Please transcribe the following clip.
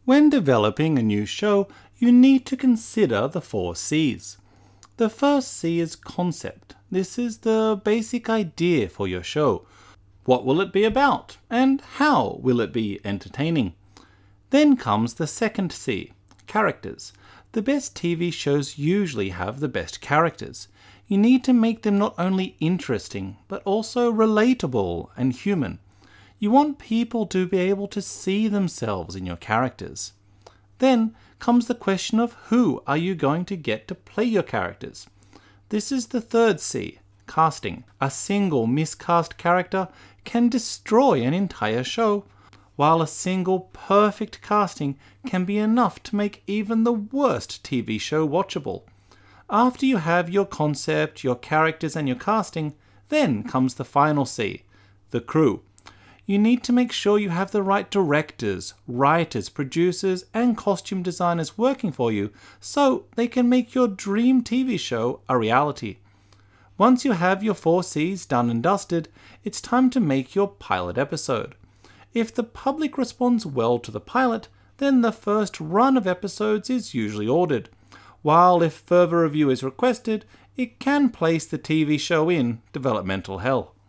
When developing a new show, you need to consider the 4 C's. The first C is concept. This is the basic idea for your show. What will it be about? And how will it be entertaining? Then comes the second C, characters. The best TV shows usually have the best characters. You need to make them not only interesting, but also relatable and human. You want people to be able to see themselves in your characters. Then comes the question of who are you going to get to play your characters. This is the third C, casting. A single miscast character can destroy an entire show, while a single perfect casting can be enough to make even the worst TV show watchable. After you have your concept, your characters and your casting, then comes the final C, the crew. You need to make sure you have the right directors, writers, producers, and costume designers working for you so they can make your dream TV show a reality. Once you have your 4 C's done and dusted, it's time to make your pilot episode. If the public responds well to the pilot, then the first run of episodes is usually ordered, while if further review is requested, it can place the TV show in developmental hell.